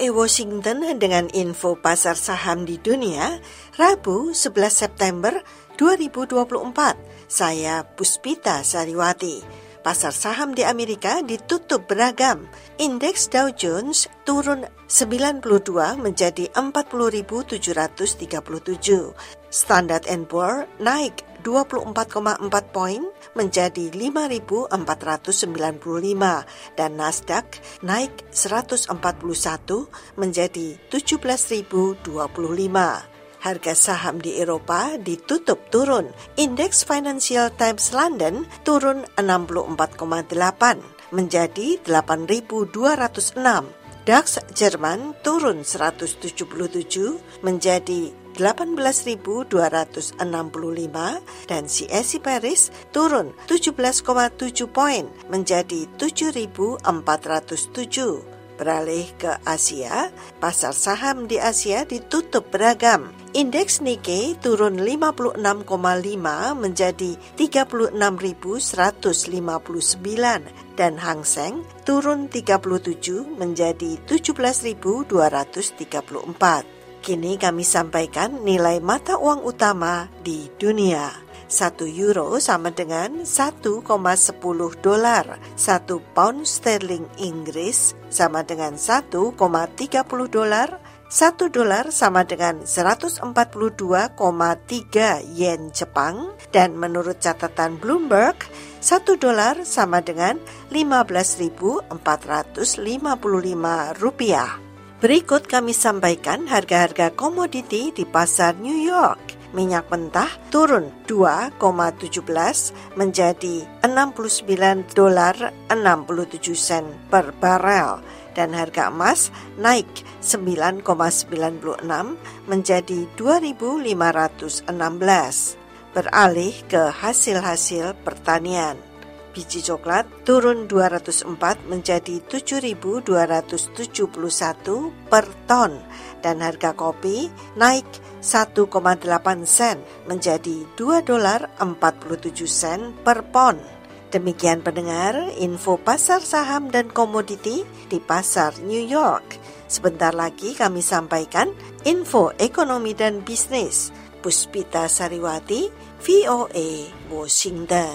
VOA Washington dengan info pasar saham di dunia, Rabu 11 September 2024. Saya Puspita Sariwati. Pasar saham di Amerika ditutup beragam. Indeks Dow Jones turun 92 menjadi 40.737. Standard & Poor's naik 24,4 poin menjadi 5.495 dan Nasdaq naik 141 menjadi 17.025. Harga saham di Eropa ditutup turun. Indeks Financial Times London turun 64,8 menjadi 8.206. DAX Jerman turun 177 menjadi 18.265 dan CAC Paris turun 17,7 poin menjadi 7.407. Beralih ke Asia, pasar saham di Asia ditutup beragam. Indeks Nikkei turun 56,5 menjadi 36.159 dan Hang Seng turun 37 menjadi 17.234. Kini kami sampaikan nilai mata uang utama di dunia. 1 euro sama dengan 1,10 dolar. 1 pound sterling Inggris sama dengan 1,30 dolar. 1 dolar sama dengan 142,3 yen Jepang. Dan menurut catatan Bloomberg, 1 dolar sama dengan 15.455 rupiah. Berikut kami sampaikan harga-harga komoditi di pasar New York. Minyak mentah turun 2,17 menjadi 69 dolar 67 sen per barel dan harga emas naik 9,96 menjadi 2.516. Beralih ke hasil-hasil pertanian. Biji coklat turun 204 menjadi 7.271 per ton dan harga kopi naik 1,8 sen menjadi 2 dolar 47 sen per pon. Demikian pendengar, info pasar saham dan komoditi di pasar New York. Sebentar lagi kami sampaikan info ekonomi dan bisnis. Puspita Sariwati, VOA Washington.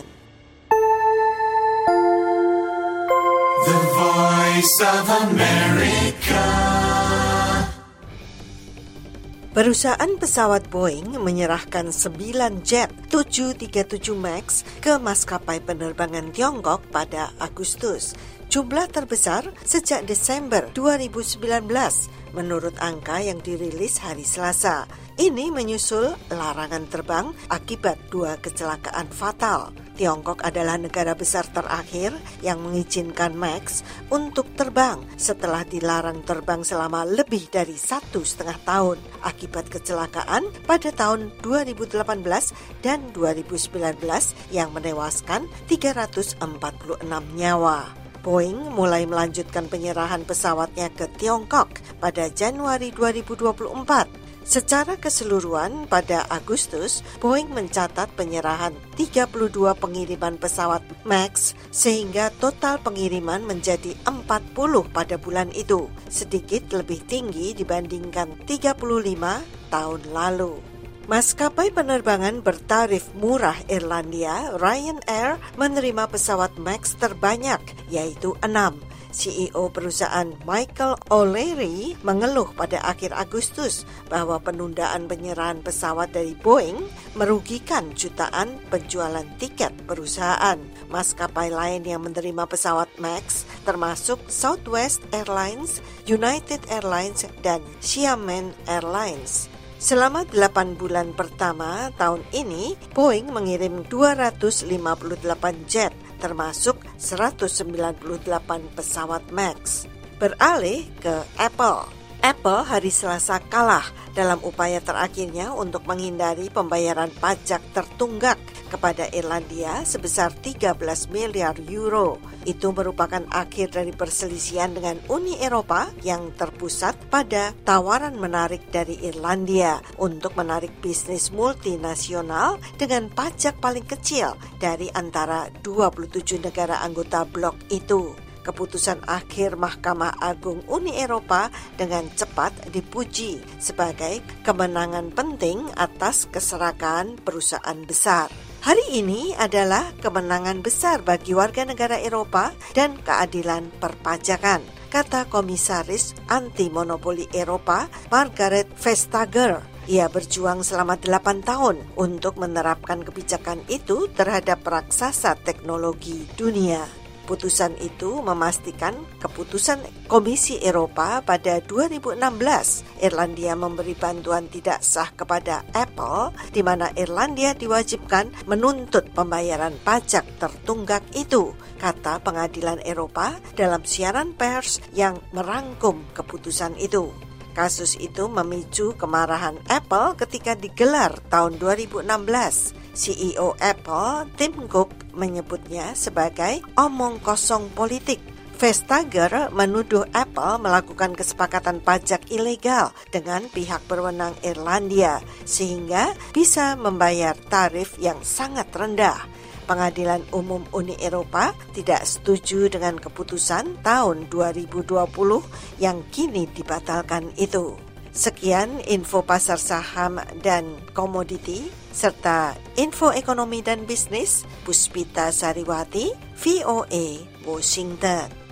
The Voice of America. Perusahaan pesawat Boeing menyerahkan 9 jet 737 MAX ke maskapai penerbangan Tiongkok pada Agustus. Jumlah terbesar sejak Desember 2019 menurut angka yang dirilis hari Selasa. Ini menyusul larangan terbang akibat 2 kecelakaan fatal. Tiongkok adalah negara besar terakhir yang mengizinkan MAX untuk terbang setelah dilarang terbang selama lebih dari 1,5 tahun akibat kecelakaan pada tahun 2018 dan 2019 yang menewaskan 346 nyawa. Boeing mulai melanjutkan penyerahan pesawatnya ke Tiongkok pada Januari 2024. Secara keseluruhan pada Agustus, Boeing mencatat penyerahan 32 pengiriman pesawat MAX sehingga total pengiriman menjadi 40 pada bulan itu, sedikit lebih tinggi dibandingkan 35 tahun lalu. Maskapai penerbangan bertarif murah Irlandia, Ryanair, menerima pesawat MAX terbanyak, yaitu 6. CEO perusahaan Michael O'Leary mengeluh pada akhir Agustus bahwa penundaan penyerahan pesawat dari Boeing merugikan jutaan penjualan tiket perusahaan. Maskapai lain yang menerima pesawat MAX termasuk Southwest Airlines, United Airlines, dan Xiamen Airlines. Selama 8 bulan pertama tahun ini, Boeing mengirim 258 jet, termasuk 198 pesawat MAX. Beralih ke Apple. Apple hari Selasa kalah dalam upaya terakhirnya untuk menghindari pembayaran pajak tertunggak kepada Irlandia sebesar 13 miliar euro. Itu merupakan akhir dari perselisihan dengan Uni Eropa yang terpusat pada tawaran menarik dari Irlandia untuk menarik bisnis multinasional dengan pajak paling kecil dari antara 27 negara anggota blok itu. Keputusan akhir Mahkamah Agung Uni Eropa dengan cepat dipuji sebagai kemenangan penting atas keserakahan perusahaan besar. Hari ini adalah kemenangan besar bagi warga negara Eropa dan keadilan perpajakan, kata Komisaris Anti-Monopoli Eropa Margrethe Vestager. Ia berjuang selama 8 tahun untuk menerapkan kebijakan itu terhadap raksasa teknologi dunia. Putusan itu memastikan keputusan Komisi Eropa pada 2016. Irlandia memberi bantuan tidak sah kepada Apple, di mana Irlandia diwajibkan menuntut pembayaran pajak tertunggak itu, kata Pengadilan Eropa dalam siaran pers yang merangkum keputusan itu. Kasus itu memicu kemarahan Apple ketika digelar tahun 2016. CEO Apple, Tim Cook, menyebutnya sebagai omong kosong politik. Vestager menuduh Apple melakukan kesepakatan pajak ilegal dengan pihak berwenang Irlandia, sehingga bisa membayar tarif yang sangat rendah. Pengadilan Umum Uni Eropa tidak setuju dengan keputusan tahun 2020 yang kini dibatalkan itu. Sekian info pasar saham dan komoditi, serta info ekonomi dan bisnis, Puspita Sariwati, VOA, Washington.